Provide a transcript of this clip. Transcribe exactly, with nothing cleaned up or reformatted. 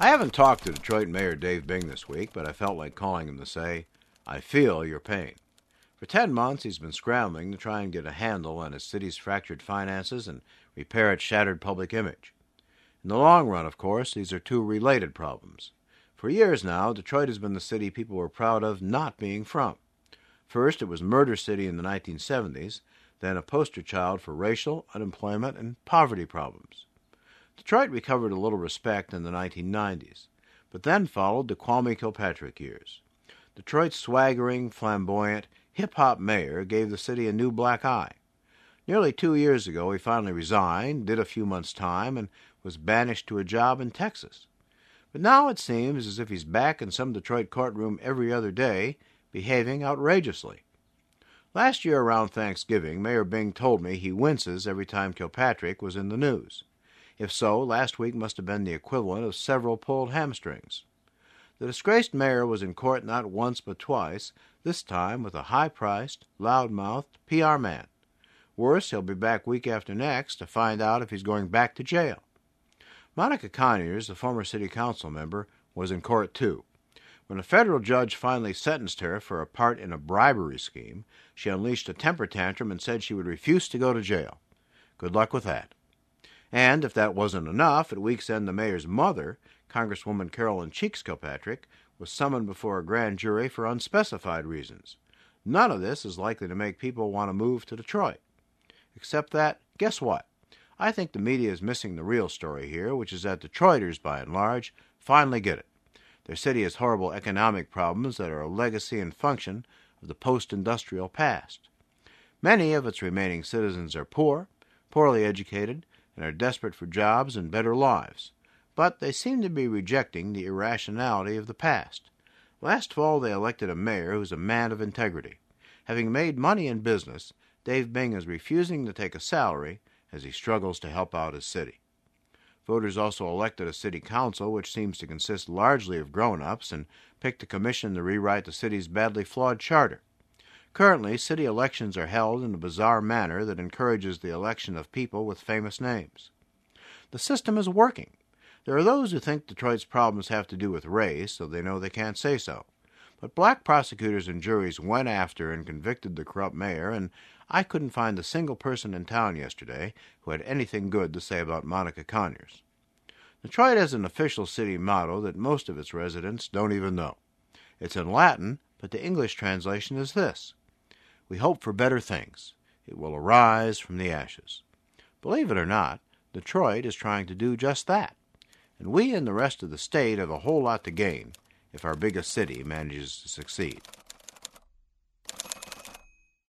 I haven't talked to Detroit Mayor Dave Bing this week, but I felt like calling him to say, I feel your pain. For ten months, he's been scrambling to try and get a handle on his city's fractured finances and repair its shattered public image. In the long run, of course, these are two related problems. For years now, Detroit has been the city people were proud of not being from. First, it was Murder City in the nineteen seventies, then a poster child for racial, unemployment, and poverty problems. Detroit recovered a little respect in the nineteen nineties, but then followed the Kwame Kilpatrick years. Detroit's swaggering, flamboyant, hip-hop mayor gave the city a new black eye. Nearly two years ago, he finally resigned, did a few months' time, and was banished to a job in Texas. But now it seems as if he's back in some Detroit courtroom every other day, behaving outrageously. Last year around Thanksgiving, Mayor Bing told me he winces every time Kilpatrick was in the news. If so, last week must have been the equivalent of several pulled hamstrings. The disgraced mayor was in court not once but twice, this time with a high-priced, loud-mouthed P R man. Worse, he'll be back week after next to find out if he's going back to jail. Monica Conyers, the former city council member, was in court too. When a federal judge finally sentenced her for a part in a bribery scheme, she unleashed a temper tantrum and said she would refuse to go to jail. Good luck with that. And if that wasn't enough, at week's end the mayor's mother, Congresswoman Carolyn Cheeks Kilpatrick, was summoned before a grand jury for unspecified reasons. None of this is likely to make people want to move to Detroit. Except that, guess what? I think the media is missing the real story here, which is that Detroiters, by and large, finally get it. Their city has horrible economic problems that are a legacy and function of the post-industrial past. Many of its remaining citizens are poor, poorly educated, and are desperate for jobs and better lives. But they seem to be rejecting the irrationality of the past. Last fall they elected a mayor who's a man of integrity. Having made money in business, Dave Bing is refusing to take a salary as he struggles to help out his city. Voters also elected a city council which seems to consist largely of grown-ups and picked a commission to rewrite the city's badly flawed charter. Currently, city elections are held in a bizarre manner that encourages the election of people with famous names. The system is working. There are those who think Detroit's problems have to do with race, so they know they can't say so. But black prosecutors and juries went after and convicted the corrupt mayor, and I couldn't find a single person in town yesterday who had anything good to say about Monica Conyers. Detroit has an official city motto that most of its residents don't even know. It's in Latin, but the English translation is this: We hope for better things. It will arise from the ashes. Believe it or not, Detroit is trying to do just that. And we and the rest of the state have a whole lot to gain if our biggest city manages to succeed.